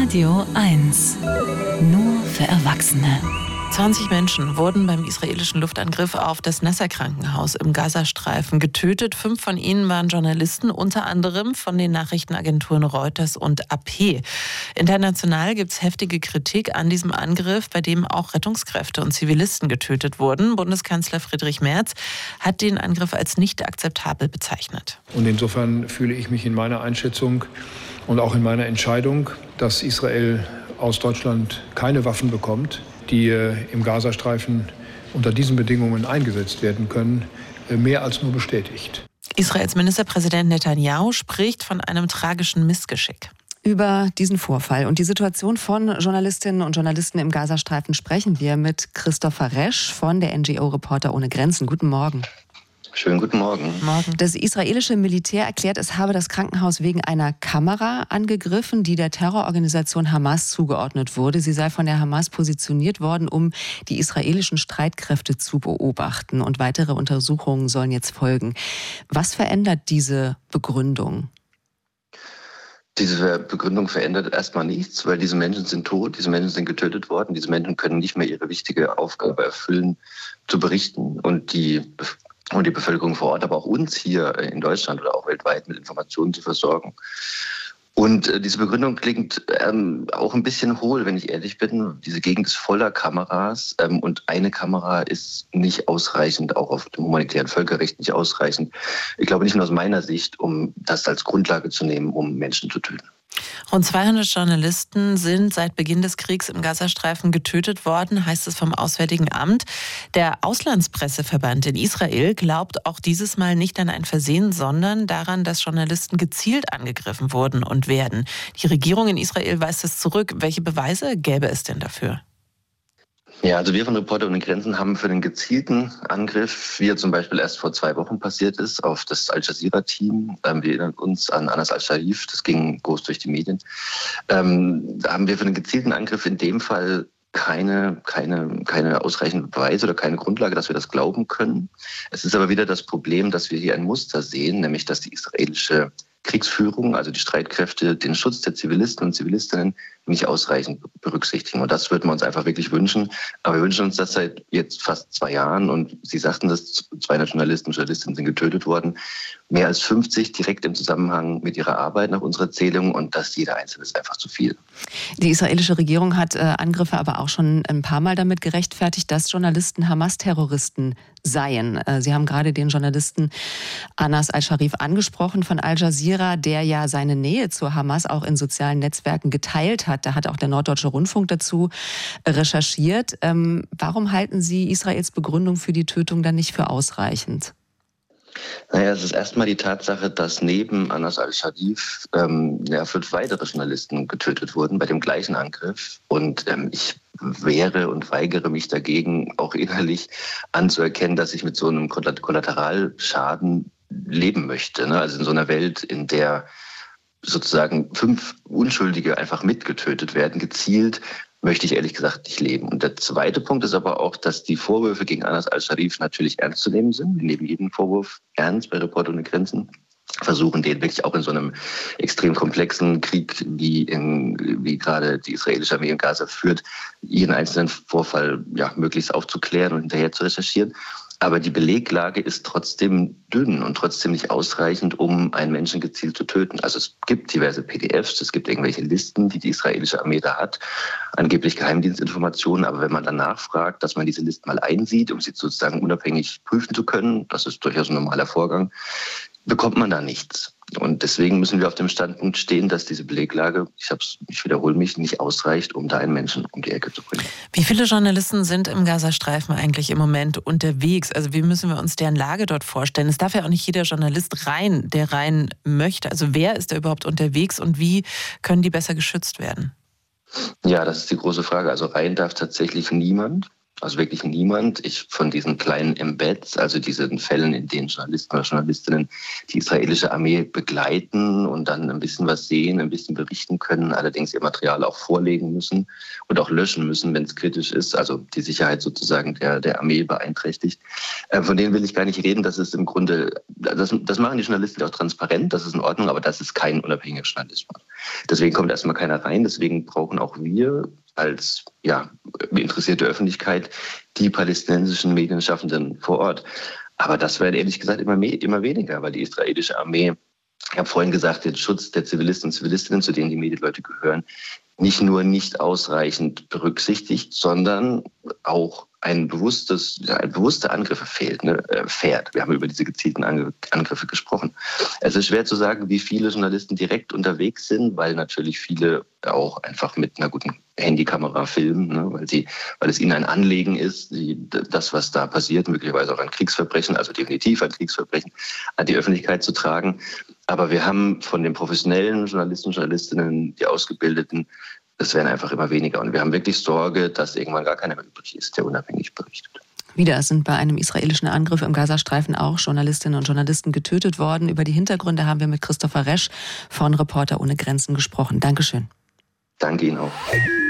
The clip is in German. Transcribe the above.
Radio 1. Nur für Erwachsene. 20 Menschen wurden beim israelischen Luftangriff auf das Nasser-Krankenhaus im Gazastreifen getötet. 5 von ihnen waren Journalisten, unter anderem von den Nachrichtenagenturen Reuters und AP. International gibt es heftige Kritik an diesem Angriff, bei dem auch Rettungskräfte und Zivilisten getötet wurden. Bundeskanzler Friedrich Merz hat den Angriff als nicht akzeptabel bezeichnet. Und insofern fühle ich mich in meiner Einschätzung und auch in meiner Entscheidung, dass Israel aus Deutschland keine Waffen bekommt, die im Gazastreifen unter diesen Bedingungen eingesetzt werden können, mehr als nur bestätigt. Israels Ministerpräsident Netanyahu spricht von einem tragischen Missgeschick. Über diesen Vorfall und die Situation von Journalistinnen und Journalisten im Gazastreifen sprechen wir mit Christopher Resch von der NGO Reporter ohne Grenzen. Guten Morgen. Schönen guten Morgen. Das israelische Militär erklärt, es habe das Krankenhaus wegen einer Kamera angegriffen, die der Terrororganisation Hamas zugeordnet wurde. Sie sei von der Hamas positioniert worden, um die israelischen Streitkräfte zu beobachten. Und weitere Untersuchungen sollen jetzt folgen. Was verändert diese Begründung? Diese Begründung verändert erstmal nichts, weil diese Menschen sind tot, diese Menschen sind getötet worden, diese Menschen können nicht mehr ihre wichtige Aufgabe erfüllen, zu berichten und die Bevölkerung vor Ort, aber auch uns hier in Deutschland oder auch weltweit mit Informationen zu versorgen. Und diese Begründung klingt auch ein bisschen hohl, wenn ich ehrlich bin. Diese Gegend ist voller Kameras und eine Kamera ist nicht ausreichend, auch auf dem humanitären Völkerrecht nicht ausreichend. Ich glaube nicht nur aus meiner Sicht, um das als Grundlage zu nehmen, um Menschen zu töten. Rund 200 Journalisten sind seit Beginn des Kriegs im Gazastreifen getötet worden, heißt es vom Auswärtigen Amt. Der Auslandspresseverband in Israel glaubt auch dieses Mal nicht an ein Versehen, sondern daran, dass Journalisten gezielt angegriffen wurden und werden. Die Regierung in Israel weist es zurück. Welche Beweise gäbe es denn dafür? Ja, also wir von Reporter ohne Grenzen haben für den gezielten Angriff, wie er zum Beispiel erst vor 2 Wochen passiert ist, auf das Al-Jazeera-Team, wir erinnern uns an Anas al-Sharif, das ging groß durch die Medien, da haben wir für den gezielten Angriff in dem Fall keine ausreichenden Beweise oder keine Grundlage, dass wir das glauben können. Es ist aber wieder das Problem, dass wir hier ein Muster sehen, nämlich dass die israelische Kriegsführung, also die Streitkräfte, den Schutz der Zivilisten und Zivilistinnen nicht ausreichend berücksichtigen. Und das würden wir uns einfach wirklich wünschen. Aber wir wünschen uns das seit jetzt fast 2 Jahren. Und Sie sagten, dass 200 Journalisten und Journalistinnen sind getötet worden. Mehr als 50 direkt im Zusammenhang mit ihrer Arbeit nach unserer Zählung. Und das jeder Einzelne ist einfach zu viel. Die israelische Regierung hat Angriffe aber auch schon ein paar Mal damit gerechtfertigt, dass Journalisten Hamas-Terroristen seien. Sie haben gerade den Journalisten Anas al-Sharif angesprochen von Al Jazeera, der ja seine Nähe zur Hamas auch in sozialen Netzwerken geteilt hat. Da hat auch der Norddeutsche Rundfunk dazu recherchiert. Warum halten Sie Israels Begründung für die Tötung dann nicht für ausreichend? Naja, es ist erstmal die Tatsache, dass neben Anas al-Sharif 5 weitere Journalisten getötet wurden bei dem gleichen Angriff. Und ich wehre und weigere mich dagegen, auch innerlich anzuerkennen, dass ich mit so einem Kollateralschaden leben möchte. Also in so einer Welt, in der sozusagen 5 Unschuldige einfach mitgetötet werden, gezielt, möchte ich ehrlich gesagt nicht leben. Und der zweite Punkt ist aber auch, dass die Vorwürfe gegen Anas al-Sharif natürlich ernst zu nehmen sind. Wir nehmen jeden Vorwurf ernst bei Reporter ohne Grenzen. Versuchen den wirklich auch in so einem extrem komplexen Krieg, wie gerade die israelische Armee in Gaza führt, jeden einzelnen Vorfall möglichst aufzuklären und hinterher zu recherchieren. Aber die Beleglage ist trotzdem dünn und trotzdem nicht ausreichend, um einen Menschen gezielt zu töten. Also es gibt diverse PDFs, es gibt irgendwelche Listen, die israelische Armee da hat, angeblich Geheimdienstinformationen. Aber wenn man dann nachfragt, dass man diese Listen mal einsieht, um sie sozusagen unabhängig prüfen zu können, das ist durchaus ein normaler Vorgang, bekommt man da nichts. Und deswegen müssen wir auf dem Standpunkt stehen, dass diese Beleglage, ich wiederhole mich, nicht ausreicht, um da einen Menschen um die Ecke zu bringen. Wie viele Journalisten sind im Gazastreifen eigentlich im Moment unterwegs? Also wie müssen wir uns deren Lage dort vorstellen? Es darf ja auch nicht jeder Journalist rein, der rein möchte. Also wer ist da überhaupt unterwegs und wie können die besser geschützt werden? Ja, das ist die große Frage. Also rein darf tatsächlich niemand. Also wirklich niemand. Von diesen kleinen Embeds, also diesen Fällen, in denen Journalisten oder Journalistinnen die israelische Armee begleiten und dann ein bisschen was sehen, ein bisschen berichten können, allerdings ihr Material auch vorlegen müssen und auch löschen müssen, wenn es kritisch ist, also die Sicherheit sozusagen der Armee beeinträchtigt. Von denen will ich gar nicht reden. Das ist im Grunde, das machen die Journalisten auch transparent, das ist in Ordnung, aber das ist kein unabhängiger Journalismus. Deswegen kommt erstmal keiner rein. Deswegen brauchen auch wir als interessierte Öffentlichkeit die palästinensischen Medienschaffenden vor Ort. Aber das werden ehrlich gesagt immer weniger, weil die israelische Armee, ich habe vorhin gesagt, den Schutz der Zivilisten und Zivilistinnen, zu denen die Medienleute gehören, nicht nur nicht ausreichend berücksichtigt, sondern auch ein bewusster Angriffe fährt. Wir haben über diese gezielten Angriffe gesprochen. Es ist schwer zu sagen, wie viele Journalisten direkt unterwegs sind, weil natürlich viele auch einfach mit einer guten Handykamera filmen, ne, weil es ihnen ein Anliegen ist, das, was da passiert, möglicherweise auch ein Kriegsverbrechen, also definitiv ein Kriegsverbrechen, an die Öffentlichkeit zu tragen. Aber wir haben von den professionellen Journalisten und Journalistinnen, die Ausgebildeten, es werden einfach immer weniger. Und wir haben wirklich Sorge, dass irgendwann gar keiner mehr übrig ist, der unabhängig berichtet. Wieder sind bei einem israelischen Angriff im Gazastreifen auch Journalistinnen und Journalisten getötet worden. Über die Hintergründe haben wir mit Christopher Resch von Reporter ohne Grenzen gesprochen. Dankeschön. Danke Ihnen auch.